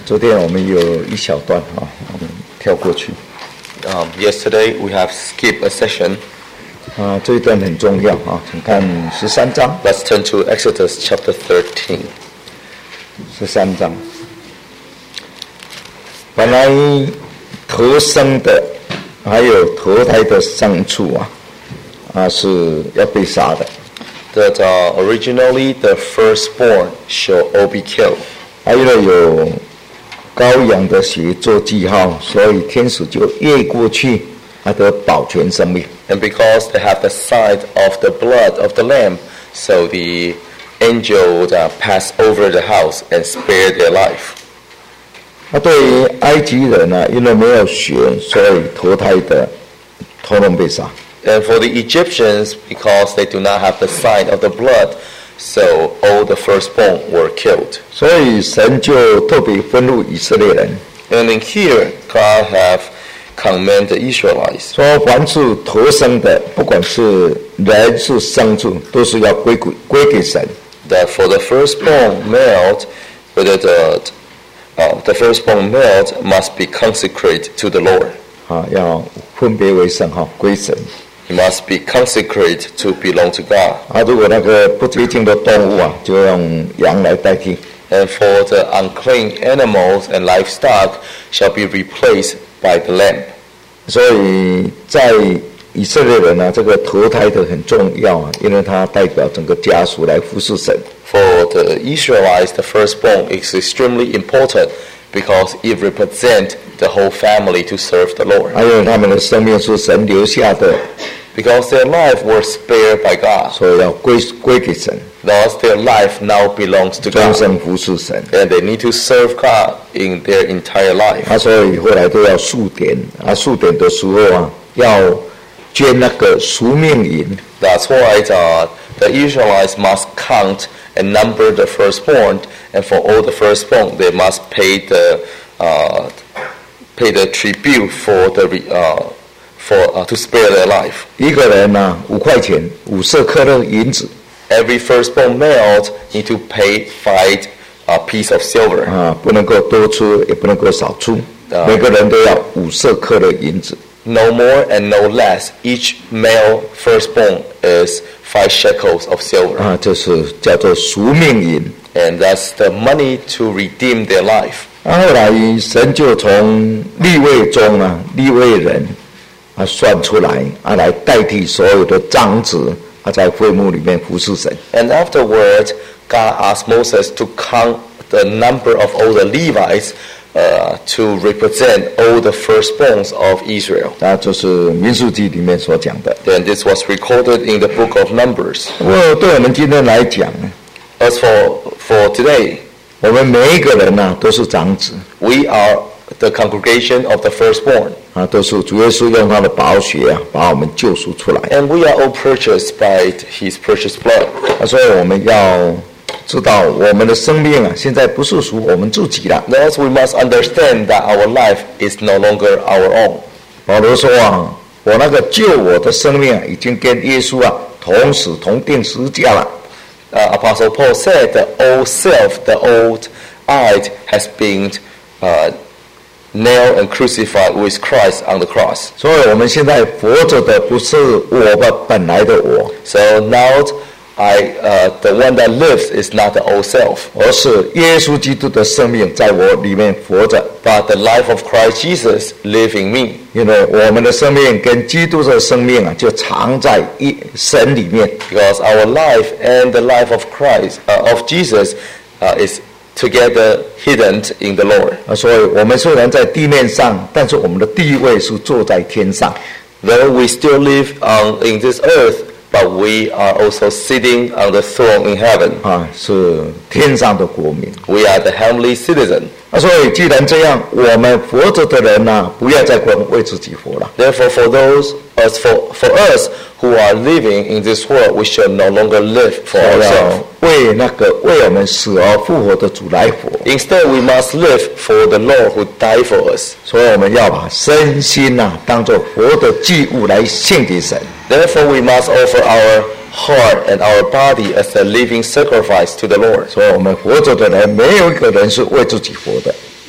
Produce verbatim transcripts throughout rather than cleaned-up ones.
昨天我们有一小段啊，我们跳过去。 Um, yesterday we have skipped a session. 啊，这一段很重要啊，请看十三章。 Let's turn to Exodus chapter thirteen. 十三章，本来头生的，还有头胎的牲畜啊，啊是要被杀的。 That uh, originally the firstborn shall all be killed. 还有有羔羊的血做记号，所以天使就越过去，他得保全生命。 And because they have the sign of the blood of the lamb, so the angel uh, pass over the house and spare their life. 那对于埃及人呢、啊，因为没有血，所以头胎的统统被杀。 And for the Egyptians, because they do not have the sign of the blood, so all the firstborn were killed. 所以神就特别吩咐以色列人。 And in here, God have commanded the Israelites. 说凡是头生的，不管是人是牲畜，都是要归归归给神。 That for the firstborn male, whether the uh, the firstborn male must be consecrated to the Lord. 啊，要分别为圣哈，归神。 He must be consecrated to belong to God. 啊，如果那个不洁净的动物啊，就用羊来代替。 And for the unclean animals and livestock shall be replaced by the lamb. 所以在以色列人啊，这个头胎的很重要啊，因为它代表整个家属来服侍神。 For the Israelites, the firstborn is extremely important because it represents the whole family to serve the Lord. 还有他们的生命是神留下的， Because their life was spared by God. 所以要归归给神， Thus their life now belongs to 终 God. 身服侍神。 And they need to serve God in their entire life. 啊，所以后来都要数点啊，数点的时候啊，要捐那个赎命银。 That's why uh, the Israelites must count and number the firstborn, and for all the firstborn, they must pay the uh, pay the tribute for the uh, for uh, to spare their life. 一个人呢、啊，五块钱，五色克勒银子 Every firstborn male need to pay five uh, piece of silver. 啊，不能够多出，也不能够少出， 啊每个人都要五色克勒银子。 No more and no less. Each male firstborn is five shekels of silver. 啊，这是叫做赎命银。 And that's the money to redeem their life. 啊，后来神就从利未中啊，利未人啊算出来啊，来代替所有的长子啊，在会幕里面服侍神。 And afterward, God asked Moses to count the number of all the Levites uh, to represent all the firstborns of Israel. 那就是民数记里面所讲的。 Then this was recorded in the book of Numbers. 不过对我们今天来讲， As for, for today, 我们每一个人呢、啊、都是长子 we are the congregation of the firstborn. 啊，都是主耶稣用他的宝血啊，把我们救赎出来。 And we are all purchased by his precious blood. 啊，所以我们要知道我们的生命啊，现在不是属我们自己了。 Thus we must understand that our life is no longer our own. 保罗说啊，我那个救我的生命啊，已经跟耶稣啊同死同定十字架了。 Uh, Apostle Paul said the old self, the old I, has been uh, nailed and crucified with Christ on the cross. 所以我们现在活着的不是我们本来的我， So now I, uh, the one that lives is not the old self, 而是耶稣基督的生命在我里面活着。 but the life of Christ Jesus live in me. 因为我们的生命跟基督的生命啊，就藏在一神里面。 Because our life and the life of Christ, uh, of Jesus, uh, is together hidden in the Lord. 啊，所以我们虽然在地面上，但是我们的地位是坐在天上。 Though we still live on in this earth, but we are also sitting on the throne in heaven. 啊，是天上的国民。 We are the heavenly citizen. 啊，所以既然这样，我们活着的人呢、啊，不要再光为自己活了。 Therefore, for those as for for us who are living in this world, we shall no longer live for 要 ourselves. 为那个为我们死而复活的主来活。 Instead, we must live for the Lord who died for us. 所以我们要把身心呐、啊、当作活的祭物来献给神。 Therefore, we must offer our heart and our body as a living sacrifice to the Lord. 所以我们活着的人，没有一个人是为自己活的。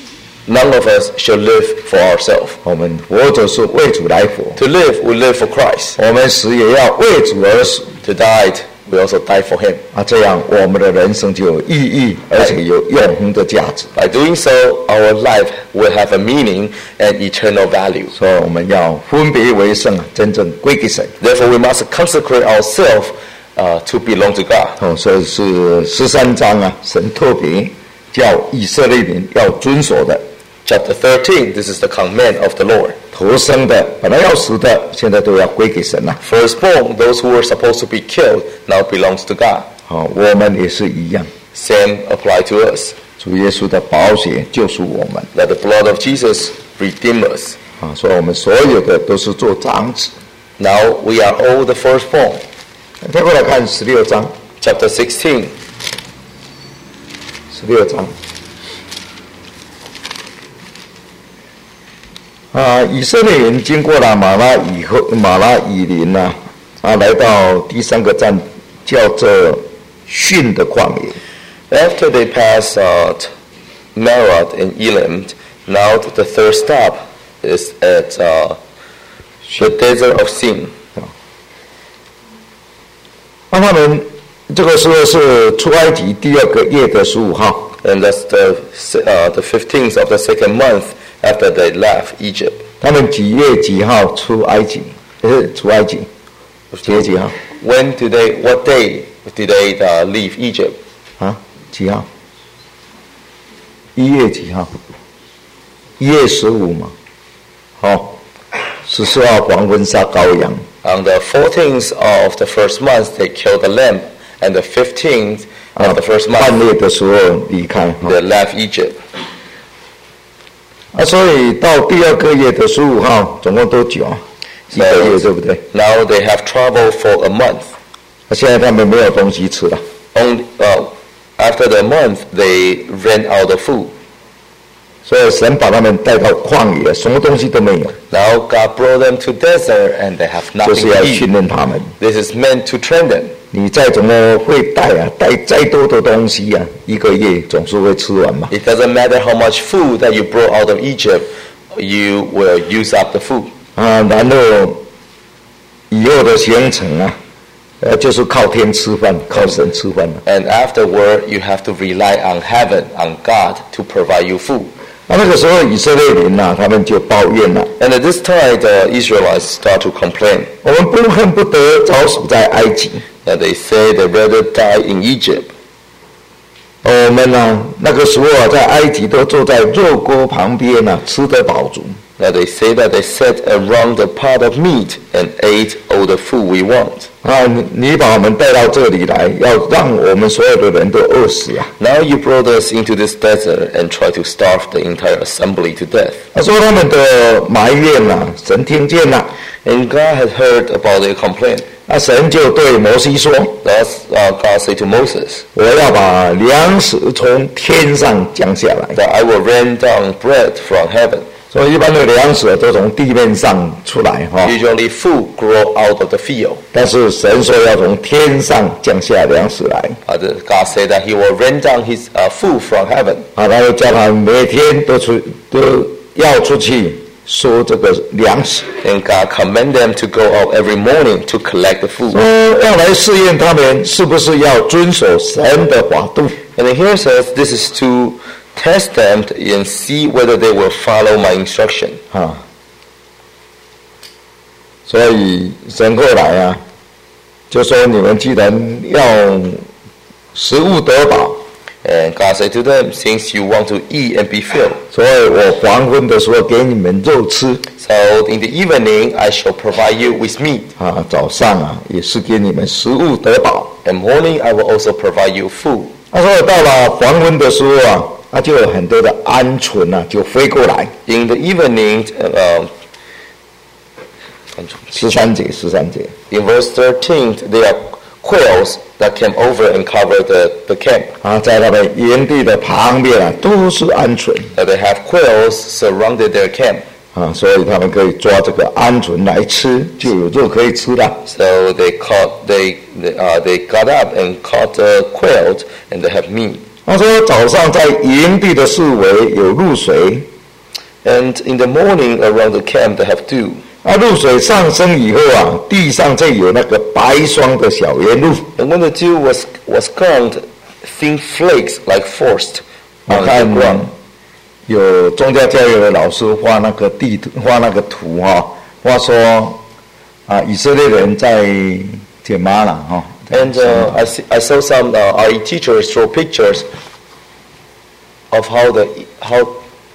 None of us shall live for ourselves. 我们活着是为主来活， To live, we live for Christ. 我们死也要为主而死 To die, we also die for Him. 啊，这样我们的人生就有意义，而且有永恒的价值。 By doing so, our life will have a meaning and eternal value. 所以我们要分别为圣啊，真正归给神。 Therefore, we must consecrate ourselves uh, to belong to God. 哦，所以是十三章啊，神特别叫以色列人要遵守的。 Chapter thirteen, this is the command of the Lord. 头生的本来要死的，现在都要归给神了。 Firstborn, those who were supposed to be killed, now belongs to God. 好，我们也是一样， Same apply to us. 主耶稣的宝血救赎我们 Let the blood of Jesus redeem us. 啊，所以我们所有的都是做长子。 Now we are all the firstborn. 再过来看十六章， Chapter sixteen. 十六章啊，以色列人经过了马拉以后，马拉以林呐、啊，啊，来到第三个站，叫做逊的旷野。 After they pass out Marad and Elim, now the third stop is at uh, the desert of Sin. 那他们这个时候是出埃及第二个月的十五号， And that's the uh, the fifteenth of the second month after they left Egypt. 他们几月几号出埃及？呃，出埃及几月几号？ When did they? What day did they uh, leave Egypt? 啊，几号？一月几号？一月十五嘛。好，十四号黄昏杀羔羊。 On the fourteenth of the first month, they killed the lamb, and the fifteenth of the first 半 month, 夜的时候离开。 they left Egypt. 啊，所以到第二个月的十五号，总共多久啊？一个月，对不对？ Now they have traveled for a month. 那现在他们没有东西吃了， Only uh, after the month, they ran out of food. 所以神把他们带到旷野，什么东西都没有， Now God brought them to desert, and they have 就 nothing 是要 to 训 eat. 练他们。 This is meant to train them. 你再怎么会带啊，带再多的东西啊，一个月总是会吃完嘛。 It doesn't matter how much food that you brought out of Egypt, you will use up the food. 啊，然后以后的行程啊，呃，就是靠天吃饭，靠神吃饭了。 And afterward, you have to rely on heaven, on God, to provide you food. 那那个时候以色列人呐、啊，他们就抱怨了： And at this time, the Israelites start to complain. 我们不恨不得早死在埃及。 And they say they'd rather die in Egypt. 我们呢、那个时候啊，在埃及都坐在肉锅旁边呢、吃得饱足。 Now they say that they sat around the pot of meat and ate all the food we want. 啊，你你把我们带到这里来，要让我们所有的人都饿死啊！ Now you brought us into this desert and try to starve the entire assembly to death. 他说他们的埋怨呐、神听见了， And God had heard about their complaint. 那神就对摩西说 Thus uh, God said to Moses,：“ 我要把粮食从天上降下来。 that I will rain down bread from heaven. ” 所以一般的粮食都从地面上出来哈， Usually food grow out of the field. 但是神说要从天上降下粮食来 Uh, the- God said that He will rain down His uh, food from heaven. 啊，他就叫他每天都出都要出去收这个粮食， And God commanded them to go out every morning to collect the food. 说要来试验他们是不是要遵守神的法度。 And here says this is to test them and see whether they will follow my instruction. 啊，所以神后来啊，就说你们既然要食物得饱， And God said to them, since you want to eat and be filled, 所以我黄昏的时候给你们肉吃 so in the evening I shall provide you with meat. 啊，早上啊也是给你们食物得饱。 And morning I will also provide you food. 他说到了黄昏的时候啊，他就有很多的鹌鹑啊就飞过来， In the evening, uh, 十三节十三节。 in verse thirteen, there are quails that came over and covered the, the camp. 啊，在他们营地的旁边啊，都是鹌鹑 That they have quails surrounded their camp. 啊，所以他们可以抓这个鹌鹑来吃，就有肉可以吃了。 So they caught, they, they, uh, they got up and caught the quails, and they have meat. 他说早上在营地的四围有露水， And in the morning around the camp they have dew. 啊，露水上升以后啊，地上就有那个白霜的小圆露。 And when the dew was was ground, thin flakes like frost 我 on the 看 ground. 有宗教教育的老师画那个地图，画那个图哈、哦，画说啊，以色列人在捡玛拿哈。 And uh, I, see, I saw some uh, R E teachers draw pictures of how the how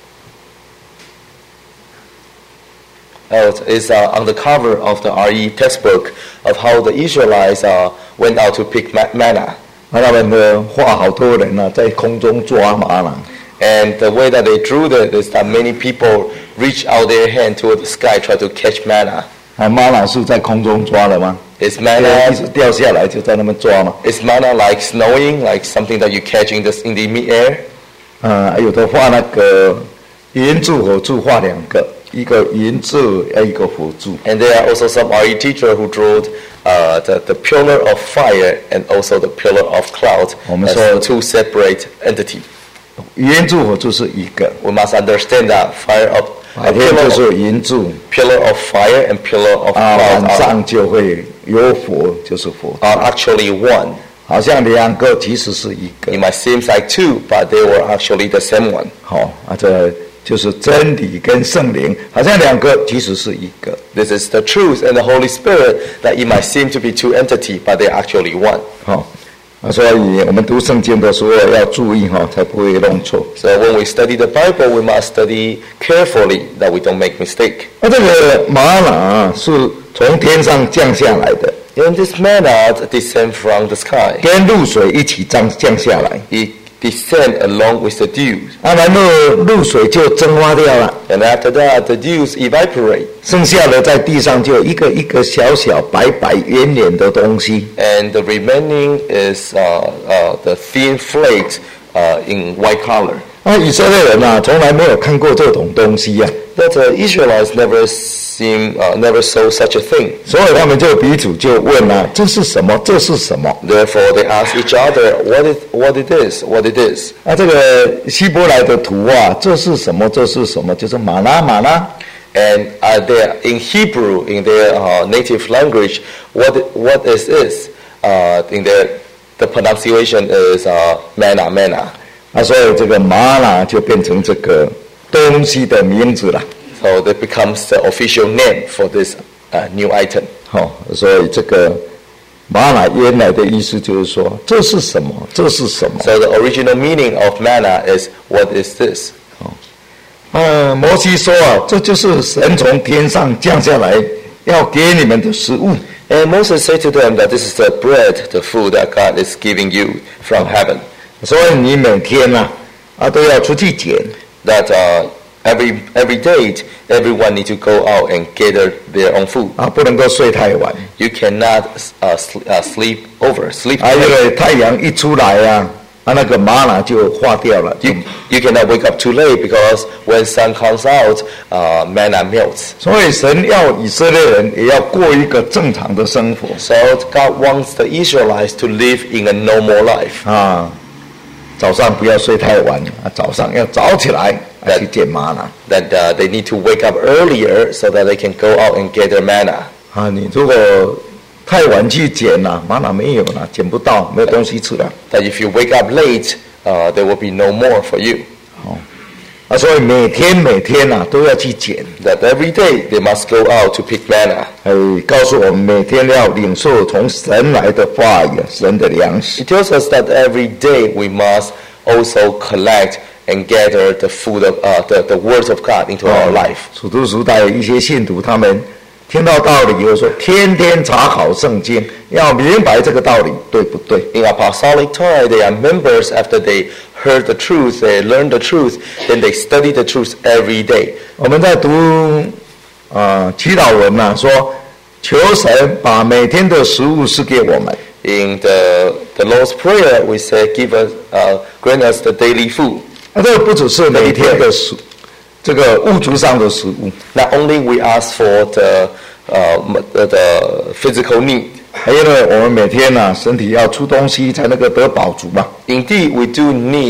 uh, is uh, on the cover of the R E textbook of how the Israelites uh, went out to pick ma- manna. 那他们的画好多人啊，在空中抓玛拿。 And the way that they drew that is that many people reach out their hand toward the sky, try to catch manna. 啊，玛拿是在空中抓的吗？ Is 一 manna 直掉下来就在那边抓嘛。 is manna like snowing, like something that you catch in the in the mid-air? 呃，有的画那个圆柱火柱画两个，一个圆柱，要一个火柱。 And there are also some R E teacher who drew uh, the, the pillar of fire and also the pillar of cloud as two separate entities. 圆柱火柱是一个， We must understand that fire of 白 a 天 pillar 就是 of, 圆柱， pillar of fire and pillar of 啊， cloud 晚 are, 上就会有火，就是火。 are actually one. 好像两个其实是一个 It。might seem like two, but they were actually the same one. 好啊，这就是真理跟圣灵，好像两个其实是一个。 This is the truth and the Holy Spirit, that it might seem to be two entities, but they're actually one. 好啊，所以我们读圣经的时候要注意哈，才不会弄错。 So when we study the Bible, we must study carefully that we don't make mistake. 那、这个玛拿啊是从天上降下来的， And this manna descend from the sky. 跟露水一起降降下来， It descend along with the dew. 啊，然后露水就蒸发掉了， And after that, the dews evaporate. 剩下的在地上就一个一个小小白白圆圆的东西。 And the remaining is uh, uh, the thin flakes uh, in white color. 啊，以色列人啊，从来没有看过这种东西呀、啊。 That the Israelites never seen, uh, never saw such a thing. 所以他们就彼此就问啊，这是什么？这是什么？ Therefore, they ask each other, "What it, what it is? What it is?" 啊，这个希伯来的图啊，这是什么？这是什么？就是玛拿玛拿。 And uh, they, in Hebrew, in their uh, native language, what what is this? Uh, in their the pronunciation is uh, manna, manna. 啊，所以这个玛拿就变成这个东西的名字了。 So that becomes the official name for this uh, new item. 好、所以这个玛拿原来的意思就是说，这是什么？这是什么？ So the original meaning of manna is, what is this? 呃，摩西说啊，这就是神从天上降下来要给你们的食物。 And Moses said to them that this is the bread, the food that God is giving you from heaven. 所以你每天啊，啊都要出去捡。 That uh, every every day, everyone need to go out and gather their own food. 啊，不能够睡太晚。 You cannot uh, sl- uh, sleep over, sleep 啊，因 late. 为太阳一出来啊，啊那个玛拿就化掉了。 You, you cannot wake up too late because when sun comes out, uh, manna melts. 所以神要以色列人也要过一个正常的生活 So God wants the Israelites to live in a normal life. 啊。早上不要睡太晚啊，早上要早起来啊去捡玛拿 That uh, they need to wake up earlier so that they can go out and gather manna. 啊。你如果太晚去捡了，玛拿没有了，捡不到，没有东西吃了。 That if you wake up late, uh, there will be no more for you. 啊，所以每天每天啊都要去捡。 That every day they must go out to pick manna. 还告诉我们每天要领受从神来的话语，神的粮食。 It tells us that every day we must also collect and gather the food of uh, the, the words of God into our life. 初读时代一些信徒，他们听到道理以后说，天天查考圣经，要明白这个道理对不对。 In apostolic time, they are members after they heard the truth, they learned the truth, then they study the truth every day. 我们在读啊、呃、祈祷文呐、啊，说求神把每天的食物赐给我们。 In the, the Lord's Prayer, we say, "Give us, uh, grant us the daily food." 那、啊、这个不只是每天的食，这个物质上的食物， Not only we ask for the, uh, the, the physical need. 还因为我们每天呐、啊、身体要出东西才能够得饱足嘛。 Indeed, we do need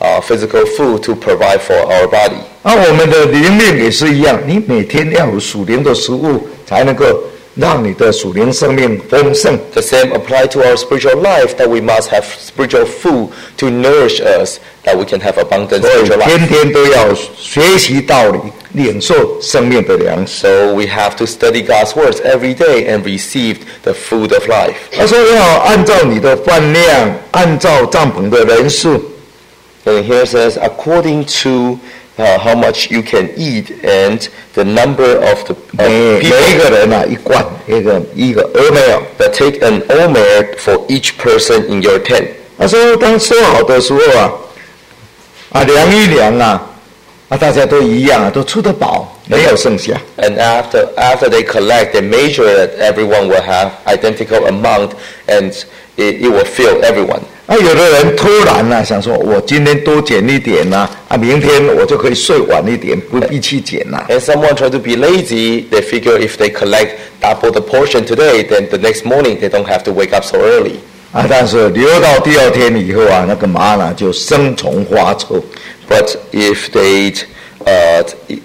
uh, physical food to provide for our body. 啊，我们的灵命也是一样，你每天要有属灵的食物，才能够让你的属灵生命丰盛。 The same apply to our spiritual life, that we must have spiritual food to nourish us, that we can have abundant 所以 spiritual 天 life. 天都要学习道理，领受生命的粮食。 So we have to study God's words every day and receive the food of life. 他说要按照你的饭量，按照帐篷的人数。 And here it says, according to uh, how much you can eat and the number of the 每 of 每一 people, 个人啊，一罐一个一个俄梅尔。 that take an omer for each person in your tent. 他说当收好的时候啊，啊量一量啊，啊大家都一样啊，都吃得饱，没有剩下。 And after after they collect, they measure that everyone will have identical amount, and it, it will fill everyone. 啊，有的人突然啊想说，我今天多减一点呐、啊，啊明天我就可以睡晚一点，不必去减呐、啊。 And someone try to be lazy, they figure if they collect double the portion today, then the next morning they don't have to wake up so early. 啊，但是留到第二天以后啊，那个麻呢就生虫发臭。 But if they uh,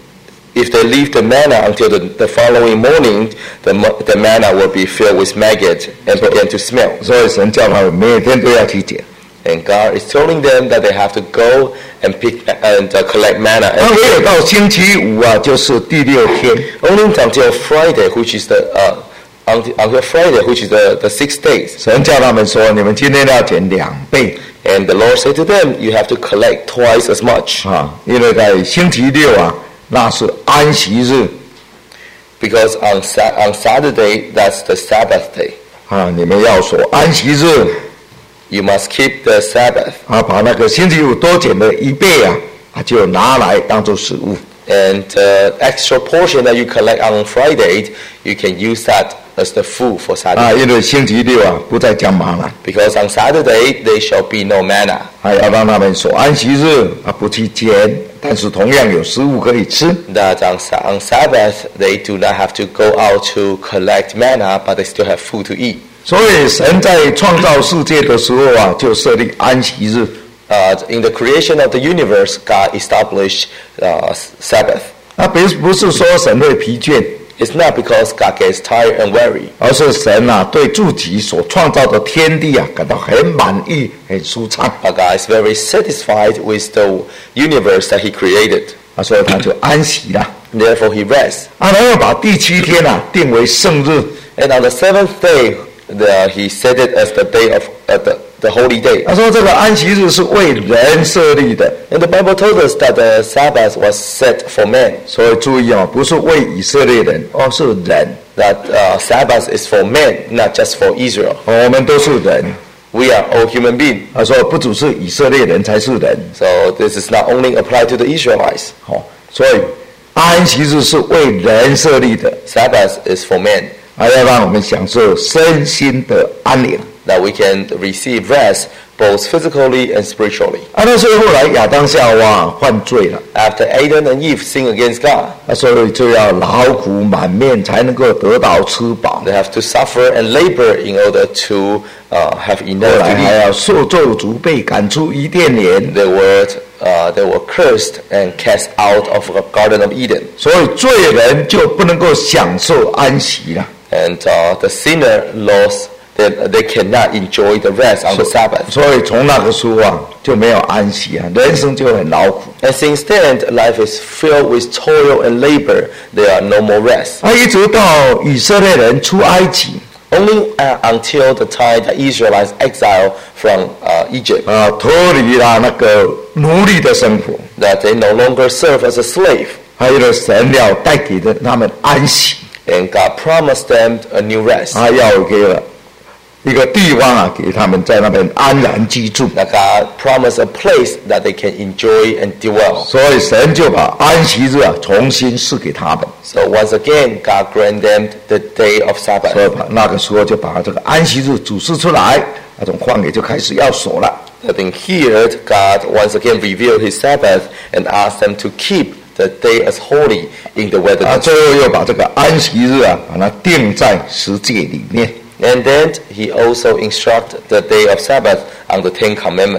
if they leave the manna until the, the following morning, the mo- the manna will be filled with maggot and begin to smell. 所以神叫他们每天都要去捡。 And God is telling them that they have to go and pick and uh, collect manna. 那 And 唯有到星期五啊，就是第六天。 only until Friday, which is the uh, until, until Friday, which is the, the six days. 神叫他们说，你们今天要捡两倍 And the Lord said to them, you have to collect twice as much. 啊，因为在星期六啊，那是安息日 Because on, Sa- on Saturday, that's the Sabbath day. 啊，你们要守安息日 You must keep the Sabbath. 啊，把那个星期五多捡的一倍啊，啊就拿来当做食物。 And the extra portion that you collect on Friday, you can use that as the food for 啊， Saturday. 因为星期六啊不再讲麻了， Because on Saturday, there shall be no manna. 还要让他们守安息日啊，不去捡，但是同样有食物可以吃。 That on, Sa- on Sabbath, they do not have to go out to collect manna, but they still have food to eat. 所以神在创造世界的时候啊，就设立安息日。 Uh, in the creation of the universe, God established uh, Sabbath. 那不不是说神会疲倦， It's not because God gets tired and weary, 而是神啊对自己所创造的天地啊感到很满意、很舒畅 but God is very satisfied with the universe that He created. 啊，所以他就安息了。 Therefore, He rests. 啊，然后把第七天啊定为圣日。 And on the seventh day, the, He set it as the day of uh, the, the holy day. 他说这个安息日是为人设立的， And the Bible told us that the Sabbath was set for man. 所以注意啊，不是为以色列人，而是人。 That uh, Sabbath is for men, not just for Israel. 我们都是人。 We are all human beings. 他说不只是以色列人才是人， So this is not only applied to the Israelites. 好，所以安息日是为人设立的， Sabbath is for men, 还要让我们享受身心的安宁。 that we can receive rest both physically and spiritually. 啊，那所以后来亚当夏娃犯罪了， After Adam and Eve sin against God, 啊，所以就要劳苦满面才能够得到吃饱， they have to suffer and labor in order to uh, have 后 enough 来 to 还 eat. 要受咒诅，被赶出伊甸园。 They were, uh, they were cursed and cast out of the Garden of Eden. 所以罪人就不能够享受安息了。 And uh, the sinner lost, they, they cannot enjoy the rest on the Sabbath. 所以从那个时候啊，就没有安息啊，人生就很劳苦。 And since then, life is filled with toil and labor. There are no more rest. 啊，一直到以色列人出埃及 Only uh, until the time the Israelites exiled from uh, Egypt, 啊，脱离了那个奴隶的生活， that they no longer serve as a slave. 还有了神要带给的他们安息， And God promised them a new rest. 他要给了一个地方啊，给他们在那边安然居住。 That God promised a place that they can enjoy and dwell. 所以神就把安息日啊重新赐给他们， So once again, God granted them the day of 所以 Sabbath. 把那个时候就把这个安息日指示出来，那种旷野就开始要守了。 Having heard, God once again revealed His Sabbath and asked them to keep the day as holy in the 啊， wilderness. 最后又把这个安息日啊，把它定在十诫里面。 And then He also instructed the day of Sabbath on the Ten Commandments.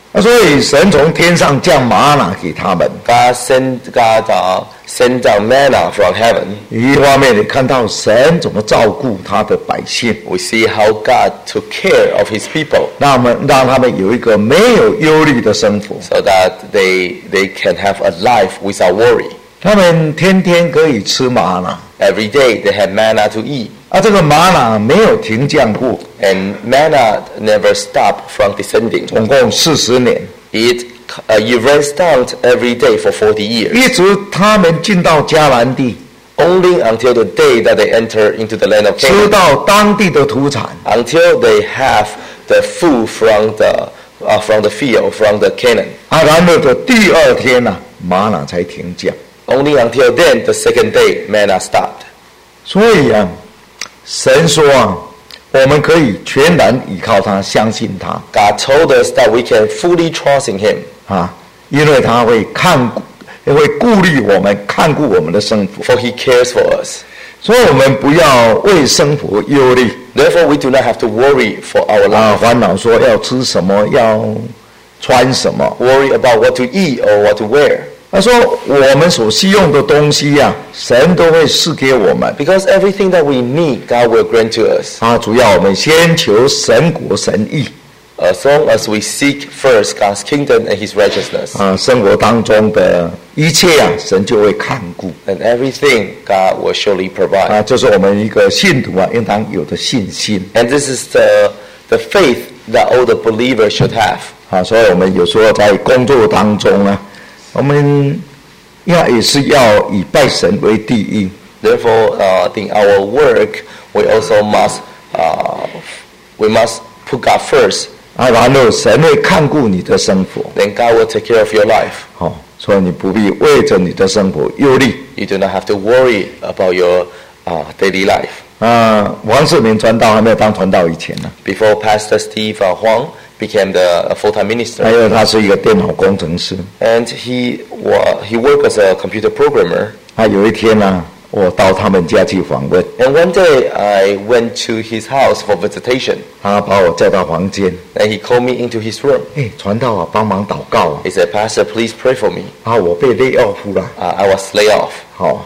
啊，所以神从天上降玛拿给他们。 God sent God uh, sent down manna from heaven. 一方面你看到神怎么照顾他的百姓， We see how God took care of His people, 让他们让他们有一个没有忧虑的生活。 so that they they can have a life without worry. 他们天天可以吃玛拿， Every day they had manna to eat, 啊，这个玛拿没有停降过， and manna never stopped from descending. 总共四十年， It uh, it rains down every day for forty years, 一直他们进到迦南地， only until the day that they enter into the land of 吃 Canaan, 到当地的土产， until they have the food from the uh, from the field, from the Canaan. 啊，然后的第二天呢、啊，玛拿才停降。 Only until then, the second day, manna stopped. 所以啊，神说啊，我们可以全然依靠他，相信他 God told us that we can fully trust in Him, 啊，因为他会看顾，会顾虑我们，看顾我们的生活。 for He cares for us. 所以我们不要为生活忧虑 Therefore, we do not have to worry for our 啊， life, 烦恼说要吃什么，要穿什么。 worry about what to eat or what to wear. 他说我们所需用的东西呀、啊，神都会赐给我们 Because everything that we need, God will grant to us. 啊。主要我们先求神国神义 As long as we seek first God's kingdom and His righteousness, 啊，生活当中的一切啊，神就会看顾 and everything God will surely 啊。 provide. 这是我们一个信徒啊应当有的信心 And this is the the faith that all the believers should have. 啊。所以我们有时候在工作当中啊，我们要也是要以拜神为第一。 Therefore, uh, in our work, we also must uh, we must put God first. 啊，然后神会看顾你的生活， Then God will take care of your life. 哦，所以你不必为着你的生活忧虑。 You do not have to worry about your uh, daily life. 啊，王世明传道还没有当传道以前呢， Before Pastor Steve uh, Huang became the uh, full-time 还 minister, 有他是一个电脑工程师。 and he wa- he worked as a computer programmer. 啊，有一天呢、我到他们家去访问， And one day I went to his house for visitation, 他把我叫到房间， and he called me into his room. 哎，传道啊，帮忙祷告啊， He said, "Pastor, please pray for me. 啊，我被lay off 了， Uh, I was laid off." 好、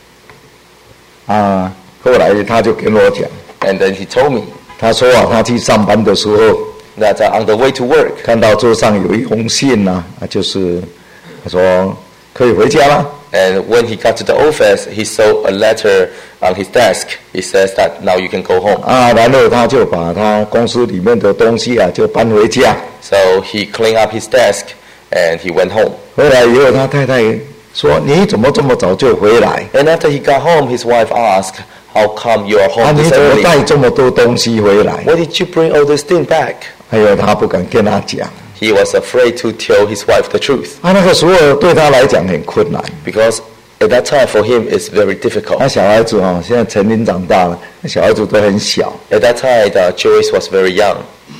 啊，后来他就跟我讲， And then he told me 他说啊，他去上班的时候， that uh, on the way to work, 看到桌上有一封信呐、啊，就是他说可以回家了。 and when he got to the office, he saw a letter on his desk. It says that now you can go home. 啊，然后他就把他公司里面的东西啊，就搬回家。 So he cleaned up his desk and he went home. 后来以后，他太太说：“你怎么这么早就回来？ And after he got home, his wife asked, "How come you are 啊， home 你 this 怎么 early? 带这么多东西回来 Why did you bring all this thing back?" 还有他不敢跟他讲。 He was afraid to tell his wife the truth 啊，那个时候对他来讲很困难。 because at that time for him it's very difficult. 那小孩子哦，现在成年长大了，那小孩子都很小。 At that time, uh, Joyce was very young.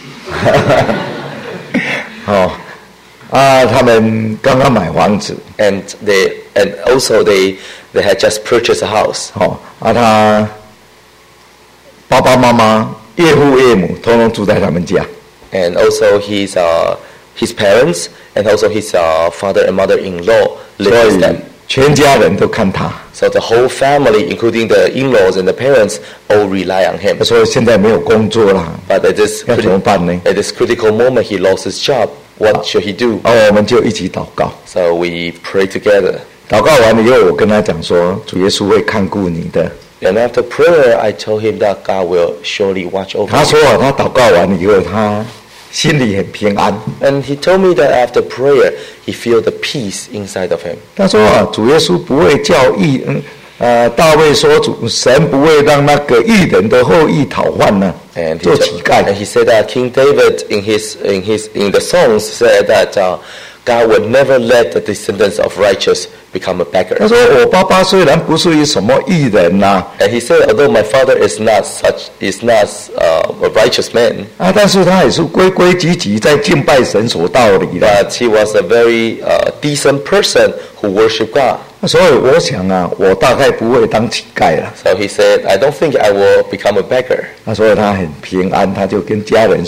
哦，啊，他们刚刚买房子， And they and also they they had just purchased a house. 哦，啊，他爸爸妈妈、岳父岳母通通住在他们家。 And also his uh, his parents and also his uh, father and mother-in-law 所 lived with 以 them. 全家人都看他。 So the whole family, including the in-laws and the parents, all rely on him. 他说现在没有工作了， But at this 要怎么 criti- 办呢？ at this critical moment, he lost his job. What should he do? 哦，我们就一起祷告。 So we pray together. 祷告完了以后，我跟他讲说，主耶稣会看顾你的。 And after prayer, I told him that God will surely watch over 他 him. 说啊，他祷告完了以后，他心里很平安。 And he told me that after prayer, he felt the peace inside of him. 他说啊，主耶稣不会叫义，嗯，呃，大卫说主神不会让那个义人的后裔讨饭呢， And he, 做乞 t- 丐 and。he said that King David in his in his in the songs said that uh, God would never let the descendants of righteous become a 他 beggar. 说我爸爸虽然不是什么义人呐、 And he said, although my father is not such is not uh, a righteous man, 啊，但是他也是规规矩矩在敬拜神所道理的。 but he was a very uh, decent person who worshiped God. 所以我想啊，我大概不会当乞丐了。 So he said, I don't think I will become a beggar. 那所以他很平安，他就跟家人说，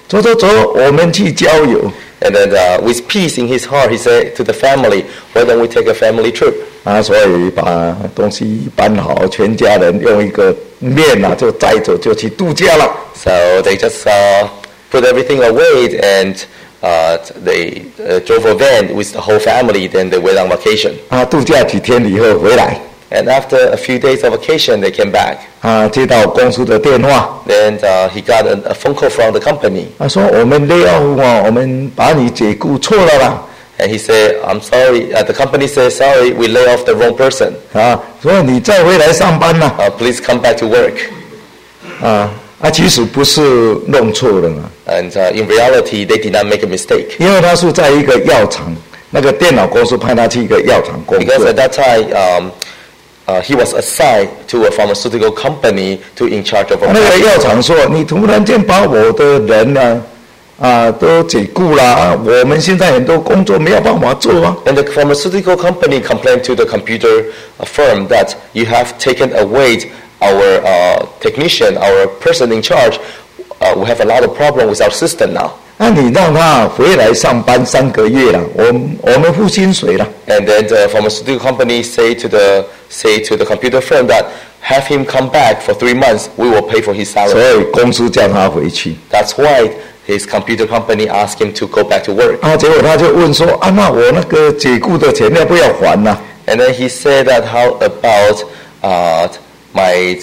走走走，我们去郊游。 And then uh, with peace in his heart, he said to the family, why don't we take a family trip? 啊，所以把东西搬好，全家人用一个面啊，就载走就去度假了。 So they just uh, put everything away and uh, they uh, drove a van with the whole family. Then they went on vacation. 啊，度假几天以后回来， And after a few days of vacation, they came back. 啊，接到公司的电话， Then uh, he got a, a phone call from the company. 他说我们 lay off 啊，我们把你解雇错了啦。 And he said, I'm sorry. Uh, the company said, sorry, we lay off the wrong person. 啊，所以你再回来上班啦。 Uh, please come back to work. 啊，啊，其实不是弄错了啊， And uh, in reality, they did not make a mistake. 因为他是在一个药厂，那个电脑公司派他去一个药厂工 Because 作 at。that time, um, uh, he was assigned to a pharmaceutical company to in charge of a 那个药厂说：“你突然间把我的人呢、啊，啊，都解雇了啊，我们现在很多工作没有办法做啊。 And the pharmaceutical company complained to the computer firm that you have taken away our uh, technician, our person in charge. Uh, we have a lot of problem with our system now. 那你让他回来上班三个月了，我们我们付薪水了。 And then the pharmaceutical company say to the say to the computer firm that have him come back for three months. We will pay for his 所 salary. 以公司叫他回去。 That's why his computer company asked him to go back to work. 啊，结果他就问说：啊，那我那个解雇的钱要不要还呢、 And then he said that how about uh, my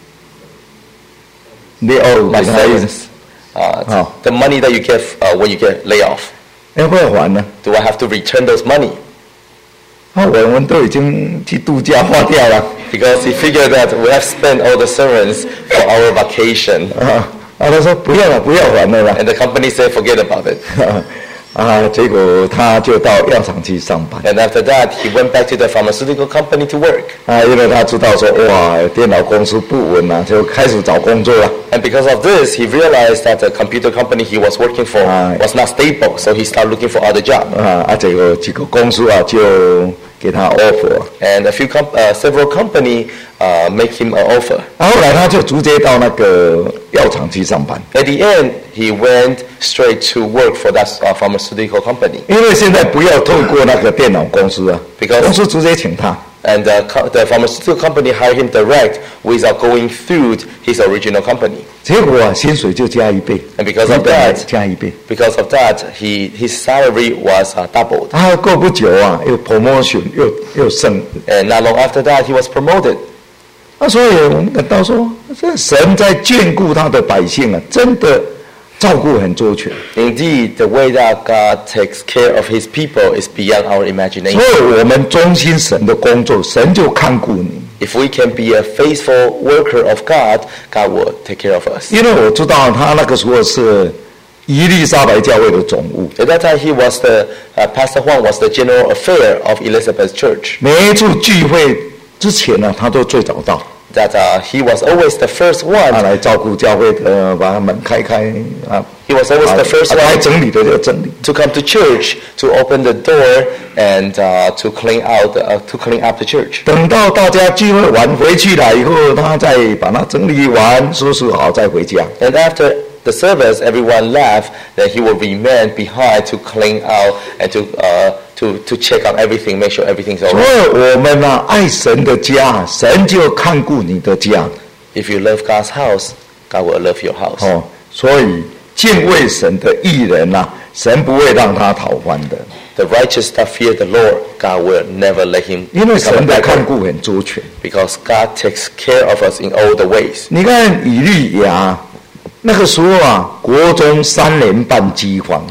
你哦， my 给他意思 savings, uh, Oh. the money that you get uh, when you get laid off. 要不要还呢？ Do I have to return those money? 啊，我们都已经去度假花掉了。 Because he figured that we have spent all the servants for our vacation. 啊啊，他说不要了，不要还了啦。 And the company said forget about it. 啊，结果他就到药厂去上班。 And after that, he went back to the pharmaceutical company to work. 啊，因为他知道说哇，电脑公司不稳啊，就开始找工作了。 And because of this, he realized that the computer company he was working for Ah. was not stable. So he started looking for other job. 啊啊，结果几个公司啊就给他 offer， And a few com- uh, several company uh, make him an offer. 啊，后来他就直接到那个药厂去上班， At the end, he went straight to work for that uh, pharmaceutical company. 因为现在不要透过那个电脑公司啊， Because- 公司直接请他。 And uh, co- the pharmaceutical company hired him direct without going through his original company. 结果啊，薪水就加一倍， And because of 基本还 that- 加一倍。 Because of that, he his salary was uh, doubled. 啊，过不久啊，又 promotion 又又升， And not long after that, he was promoted. 啊，所以我们感到说，这神在眷顾他的百姓啊，真的照顾很周全。 Indeed, the way that God takes care of his people is beyond our 所 imagination. 以我们忠心神的工作，神就看顾你。 If we can be a faithful worker of God, God will take care of us. 因为我知道他那个时候是伊丽莎白教会的总务， At that time, he was the uh, Pastor Huang was the general affair of Elizabeth Church. 每一次聚会之前呢，他都最早到， That uh, he was always the first 他 one. 来照顾教会的，把门开开啊， He was always 啊 the first 啊该 one 整理的就整理。 to come to church, to open the door, and uh, to clean out uh, to clean up the church. 等到大家聚会完回去了以后，他再把它整理完、收拾好再回家。 And after the service, everyone left. Then he will remain behind to clean out and to uh, to to check on everything, make sure everything's 所 alright. 以我们呢、爱神的家，神就看顾你的家 If you love God's house, God will love your house. 哦。所以敬畏神的义人呐、神不会让他讨欢的， The righteous that fear the Lord, God will never let him 因为 become 神的 a 看 beggar, 顾很周全。 because God takes care of us in all the ways. 你看以利亚那个时候啊，国中三年半饥荒，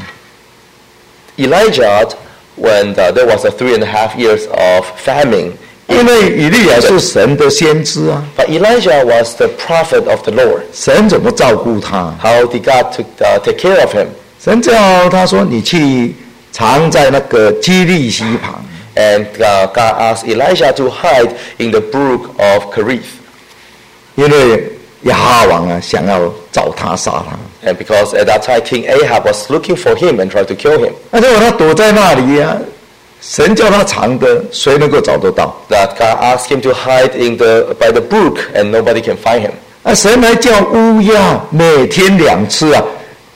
Elijah, when uh, there was a three and a half years of famine, 因为以利亚是神的先知啊， but Elijah was the prophet of the Lord. 神怎么照顾他？ How did God to, uh, take care of him? 神叫他说：“你去藏在那个基利溪旁。” And uh, God asked Elijah to hide in the brook of Kerith. 因为亚哈王啊想要找他杀他， And because at that time King Ahab was looking for him and tried to kill him. 那结果他躲在那里啊，神叫他藏的，谁能够找得到？ That God asked him to hide in the by the brook and nobody can find him. 啊，神还叫乌鸦每天两次啊，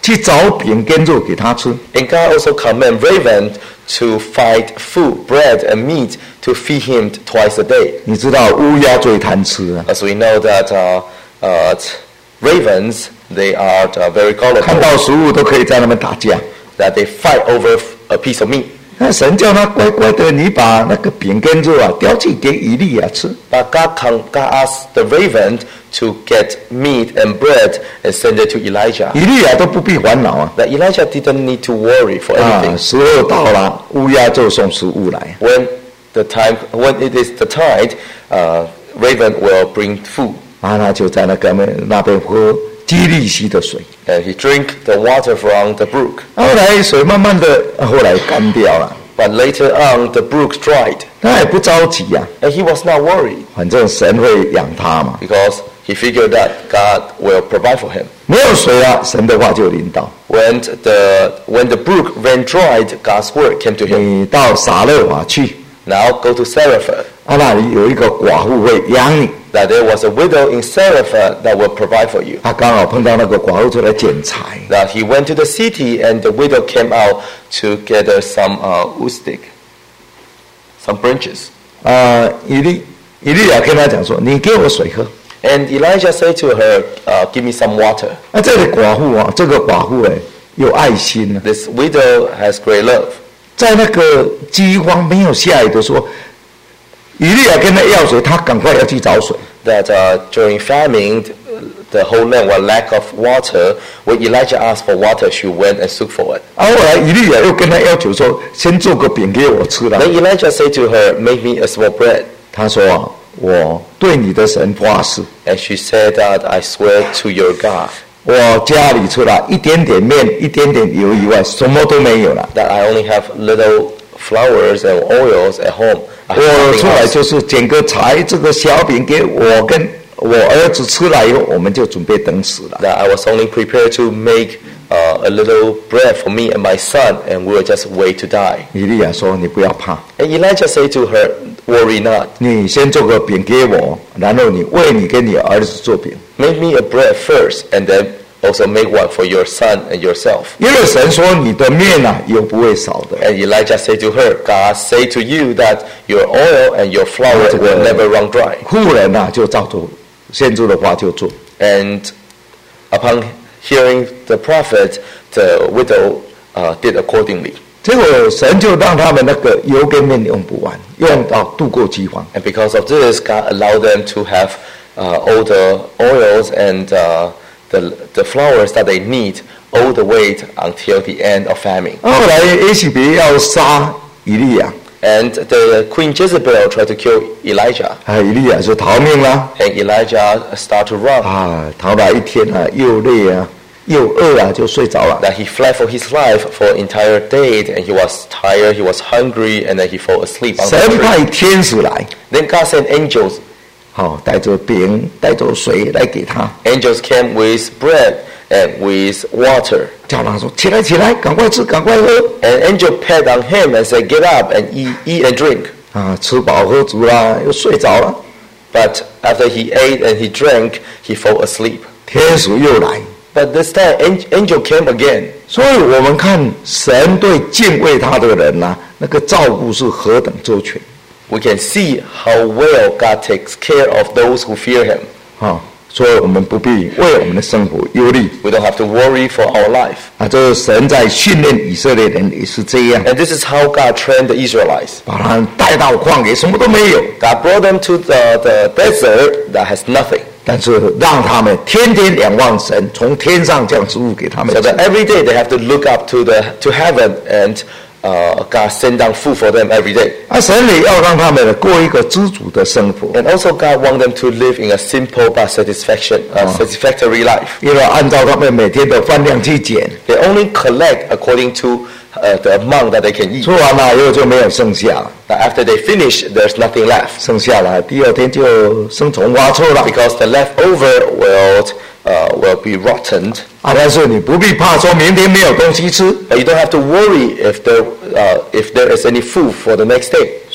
去找饼跟肉给他吃。 And God also command raven to find food, bread and meat to feed him twice a day. 你知道乌鸦最贪吃啊， As we know that uh, uh, ravens, they are uh, very 看 colorful, 到食物都可以在那边打架。 that they fight over a piece of meat. 那神叫他乖乖的，你把那个饼跟肉啊叼去给以利亚吃。 But God, com- God asked the raven to get meat and bread and send it to Elijah. 以利亚都不必烦恼啊。 That Elijah didn't need to worry for 啊， anything. 时候到了，乌鸦就送食物来。 When the time, when it is the tide, uh, raven will bring food, 啊，他就在那个那边喝基利溪的水。 and he drink the water from the brook. 后来水慢慢的，后来干掉了， But later on, the brook dried, 他也不着急呀、 and he was not worried 反正神会养他嘛。 because he figured that God will provide for him. 没有水了，神的话就临到。 When the when the brook ran dried, God's word came to him. 你到撒勒法去， Now go to Zarephath. 啊，那里有一个寡妇会养你。 That there was a widow in Zarephath that will provide for you. 他刚好碰到那个寡妇就来捡柴， That he went to the city, and the widow came out to gather some uh, wood stick, some branches. 啊，以利以利亚跟他讲说：“你给我水喝。 And Elijah said to her, uh, "Give me some water." ” 那这里寡妇啊，这个寡妇哎有爱心呢、 This widow has great love. 在那个饥荒没有下雨的时候，以利亚跟他要水，他赶快要去找水。 That uh, during famine, the whole land was lack of water. When Elijah asked for water, she went and sought for it. 啊，后来以利亚又跟他要求说：“先做个饼给我吃了。 Then Elijah said to her, "Make me a small bread." ” 他说：“啊，我对你的神发誓， And she said that, "I swear to your God 我家里除了一点点面、一点点油以外，什么都没有了。 that I only have little flowers and oils at home. I have 我 nothing 出来 else. 就是捡个柴，这个小饼给我跟我儿子吃了以后，我们就准备等死了。 That I was only prepared to make uh, a little bread for me and my son, and we will just wait to die." 以利亚说：“你不要怕， And Elijah said to her, "Worry not. 你先做个饼给我，然后你为你跟你儿子做饼。 Make me a bread first, and then also make one for your son and yourself." 因为神说你的面啊，油不会少的。 And Elijah said to her, "God say to you that your oil and your flour will never run dry." 妇人啊，就照着先知的话就做。 And upon hearing the prophet, the widow uh, did accordingly. 结果神就让他们那个油跟面用不完，用到度过饥荒。 And because of this, God allowed them to have uh, all the oils and uh, the, the flours that they need all the way until the end of famine. 后来耶洗别要杀以利亚， And the Queen Jezebel tried to kill Elijah. 啊，以利亚就逃命了。 And Elijah started to run. 啊，逃了一天啊，又累啊，又饿啊，就睡着了。 That he fled for his life for an entire day, and he was tired, he was hungry, and then he fell asleep on the 神 tree. 派天使来， Then God sent angels. 好、带着饼，带着水来给他， Angels came with bread and with water. 叫他说：“起来，起来，赶快吃，赶快喝。 An angel pat on him and said, "Get up and eat, eat and drink." ” 啊，吃饱喝足啦，又睡着了。 But after he ate and he drank, he fell asleep. 天使又来， But this time, an- angel came again. 所以我们看神对敬畏他的人呐、那个照顾是何等周全。 We can see how well God takes care of those who fear him. 啊，所以我们不必为我们的生活忧虑 We don't have to worry for our life. 啊。这是神在训练以色列人也是这样， And this is how God trained the Israelites. 把他们带到旷野，什么都没有， God brought them to the, the desert that has nothing. 但是让他们天天仰望神，从天上降食物给他们 So 吃。 that every day they have to look up to the to heaven, and uh, God send down food for them every day. 啊，神也要让他们过一个知足的生活， And also God want them to live in a simple but satisfaction, uh, satisfactory life. 因为按照他们每天的饭量去减， They only collect according to uh, the amount that they can eat. 吃完了以后就没有剩下了， Now after they finish, there's nothing left 剩下了第二天就生虫发臭了。 because the leftover will uh, will be rotten. 啊，但是你不必怕说明天没有东西吃， But you don't have to worry if there uh, if there is any food for the next day.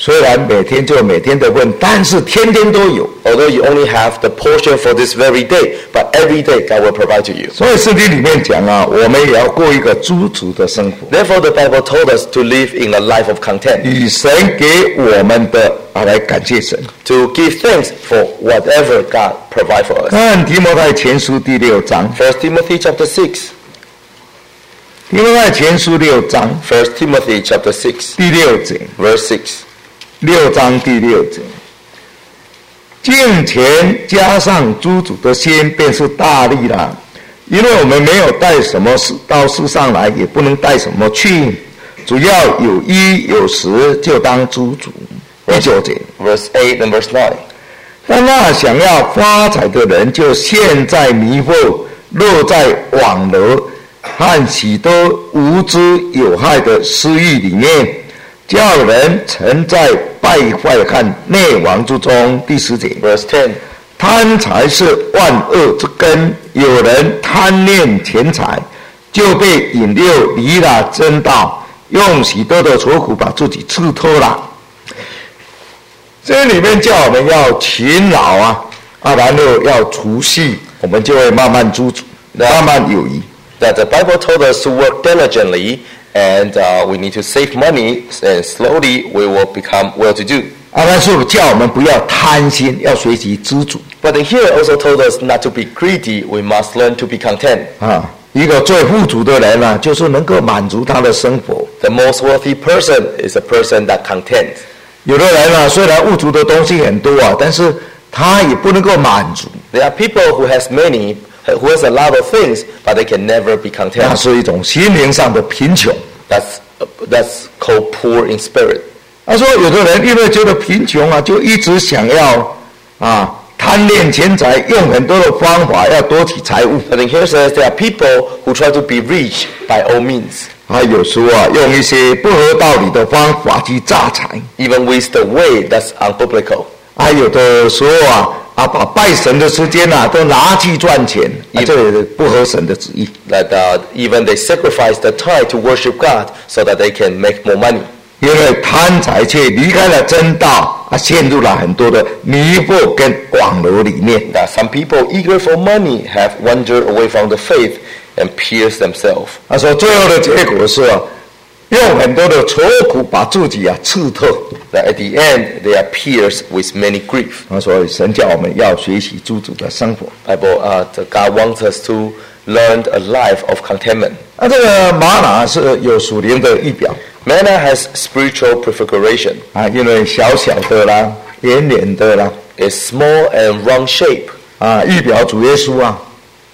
虽然每天就每天的份，但是天天都有。 Although you only have the portion for this very day, but every day God will provide to you. 所以圣经里面讲啊，我们也要过一个知足的生活。 Therefore, the Bible told us to live in a life of content. 以神给我们的啊来感谢神。 To give thanks for whatever God provides for us. 看提摩太前书第六章。 First Timothy chapter six. 提摩太前书六章。 First Timothy chapter six. 第六节。 Verse six. 六章第六节。敬虔加上知足的心，便是大利了。因为我们没有带什么到世上来，也不能带什么去，主要有衣有食，就当知足。第九节 Verse eight and verse nine. 但那想要发财的人，就陷在迷惑，落在网罗和许多无知有害的私欲里面，叫人沉在败坏和灭亡之中。第十节 Verse ten. 贪财是万恶之根，有人贪恋钱财，就被引诱离了真道，用许多的愁苦把自己刺透了。这里面叫我们要勤劳啊，啊，然后要储蓄，我们就会慢慢知足，慢慢有余。 That the Bible told us to work diligently, and uh, we need to save money, and slowly we will become well-to-do. 啊，但是叫我们不要贪心，要学习知足。 But here also told us not to be greedy. We must learn to be content. 啊，一个最富足的人呢、啊，就是能够满足他的生活。 The most wealthy person is a person that contents. 有的人啊，虽然物质的东西很多啊，但是他也不能够满足。 There are people who has many, who has a lot of things, but they can never be 那 content. 是一种心灵上的贫穷。 That's that's called poor in spirit. 他说，有的人因为觉得贫穷啊，就一直想要啊贪恋钱财，用很多的方法要夺取财物。 But in here says there are people who try to be rich by all means, 他有时候啊，用一些不合道理的方法去榨财。 even with the way that's unbiblical. 啊，有的时候啊，啊把拜神的时间啊都拿去赚钱，啊，这也不合神的旨意。 That uh, even they sacrifice the time to worship God so that they can make more money. 因为贪财却离开了真道，啊，陷入了很多的迷惑跟网罗里面。 That some people eager for money have wandered away from the faith and pierced themselves. 他说，最后的结果是啊，用很多的愁苦把自己啊刺透。 That at the end they are pierced with many grief. 啊，所以神叫我们要学习知足的生活。 Bible, uh, the God wants us to learn a life of contentment. 啊，这个玛瑙是有属灵的预表 Manna has spiritual prefiguration. 啊，因为小小的啦，圆圆的啦， It's small and round shape. 啊，预表主耶稣啊，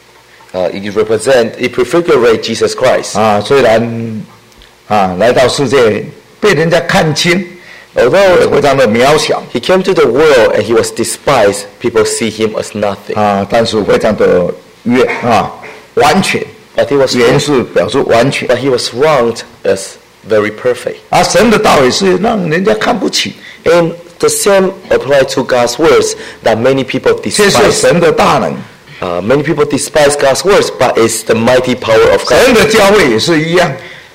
Uh, it represent, it prefigurates Jesus Christ. 啊，虽然啊来到世界被人家看轻， Although 非常的渺小 he came to the world and he was despised, people see him as nothing. 啊，但是非常的圆啊完全， But he was 圆是表示完全 but he was wronged as very perfect. 啊，神的道也是让人家看不起， And the same applied to God's words that many people 这是 despise. 神的大能。 Uh, many people despise God's words, but it's the mighty power of God. 神的教会也是一样，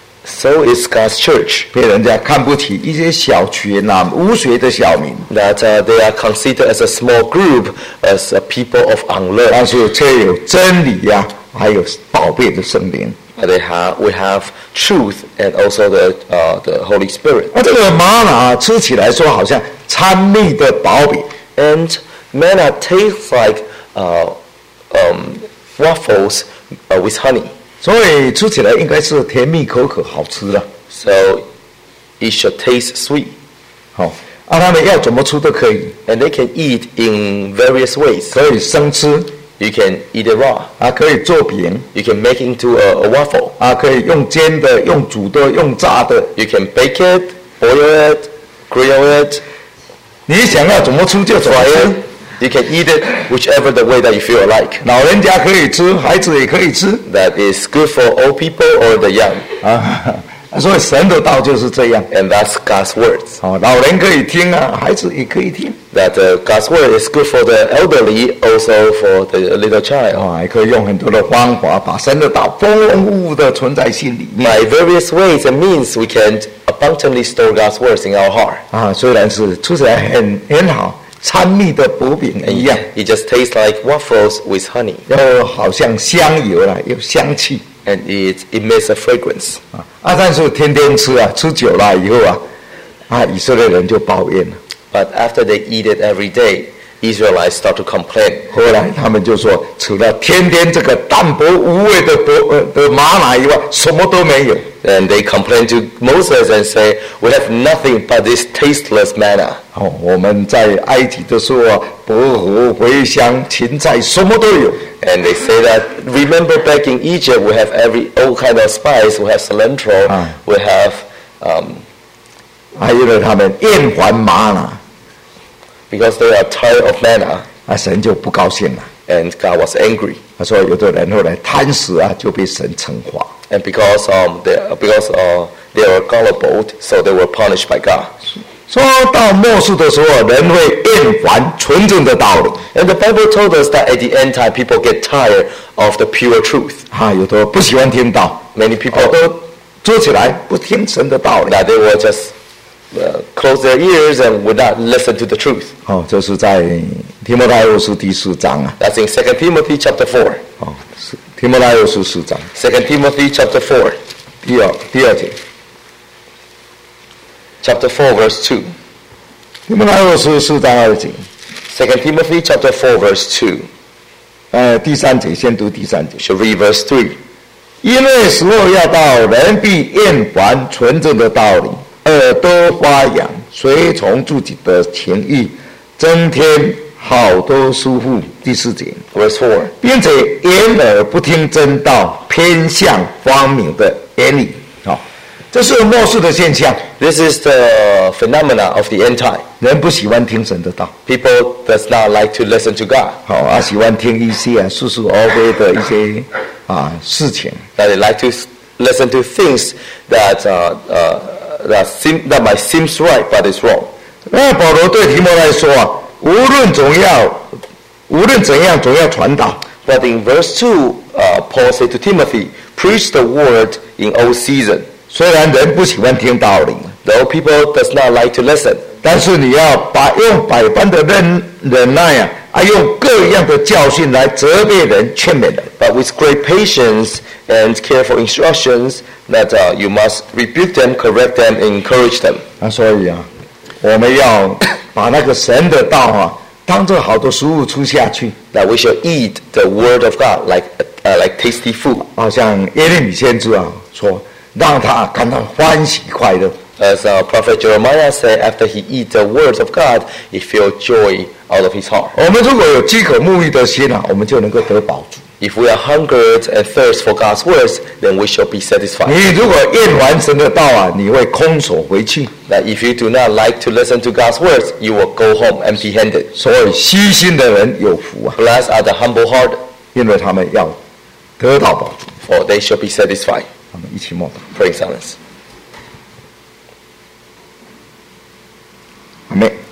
So is God's church. 被人家看不起，一些小群啊，无学的小民， That uh, they are considered as a small group, as a people of 但 unlearned. 是却有真理呀、啊，还有宝贝的圣灵。 But they have, we have truth and also the uh, the Holy Spirit. 那这个玛瑙吃起来说好像参蜜的薄饼， And manna tastes like uh, um, waffles uh, with honey. 所以吃起来应该是甜蜜口可，好吃的。 So it should taste sweet. 好、啊，他们要怎么吃都可以， And they can eat in various ways. 可以生吃， You can eat it raw. 啊，可以做饼， You can make it into a, a waffle. 啊，可以用煎的、用煮的、用炸的， You can bake it, boil it, grill it, 你想要怎么吃就怎么 fry 吃 it. You can eat it whichever the way that you feel like. 老人家可以吃，孩子也可以吃 That is good for old people or the young. 啊。所以神的道就是这样。 And that's God's words. 好、老人可以听啊，孩子也可以听 That uh, God's word is good for the elderly, also for the little child. 啊，还可以用很多的方法把神的道丰丰富富的存在心里面。 By various ways and means, we can abundantly store God's words in our heart. 啊，虽然是吃起来很很好，掺蜜的薄饼 And 一 it, 样， it just tastes like waffles with honey. 又好像香油啦，有香气 And it emits a fragrance. 啊。啊，但是天天吃啊，吃久了以后啊，啊，以色列人就抱怨了。 But after they eat it every day, Israelites start to complain. 后来他们就说，除了天天这个淡薄无味的薄呃的玛拿以外，什么都没有。 And they complain to Moses and say, we have nothing but this tasteless manna. 哦，我们在埃及的时候啊，薄荷、茴香、芹菜什么都有。 And they say that, remember back in Egypt, we have every all kind of spice. We have cilantro. Ah. We have, um, 还有呢，他们厌烦玛拿， because they are tired of manna. 啊，神就不高兴了。 And God was angry. 他说，有的人后来贪食啊，就被神惩罚。 And because um, they, because uh, they were gullible, so they were punished by God. 说到末世的时候，人会厌烦纯正的道理。 And the Bible told us that at the end time, people get tired of the pure truth. 啊，有的不喜欢听道， Many people 都做起来不听神的道理。 that they will just uh, close their ears and would not listen to the truth. 哦，这是在提摩太后书第四章啊。 That's in Second Timothy chapter four. 哦，是提摩太后书四章 Second Timothy chapter four. 第二第二节。 Chapter four, verse two. 提摩太后书四章二节。 Second Timothy chapter four, verse two. 呃，第三节先读第三节。 We should read verse three. 因为时候要到，人必厌烦纯正的道理，耳朵发痒，随从自己的情欲，增添好多疏忽。第四节， Verse four. 并且掩耳不听真道，偏向光明的言语。好，这是末世的现象。 This is the phenomena of the end time. 人不喜欢听神的道， People does not like to listen to God. 好啊，喜欢听一些啊是是而非的一些啊事情。 That they like to s- listen to things that uh, uh, that seem that might seems right but is wrong. 那保罗对提摩太说啊，无论总要，无论怎样，总要传道。 But in verse two, uh, Paul said to Timothy, "Preach the word in all season." 虽然人不喜欢听道理， Though people does not like to listen, 但是你要把用百般的忍忍耐啊，啊，用各样的教训来责备人、劝勉人。 but with great patience and careful instructions, that uh, you must rebuke them, correct them, and encourage them. 啊，所以啊，我们要把那个神的道啊，当做好的食物吃下去。 That we shall eat the word of God like uh, like tasty food. 好像耶利米先知啊说，让他感到欢喜快乐。 As uh, Prophet Jeremiah said, after he eat the words of God, he feel joy out of his heart. 我们如果有饥渴沐浴的心啊，我们就能够得饱足。 If we are hungered and thirst for God's words, then we shall be satisfied. 你如果厌烦神的道啊，你会空手回去。 That if you do not like to listen to God's words, you will go home empty-handed. 所以虚心的人有福啊， Blessed are the humble heart, 因为他们要得到饱足。 for they shall be satisfied. 我们一起默祷。 Pray in silence. 阿们。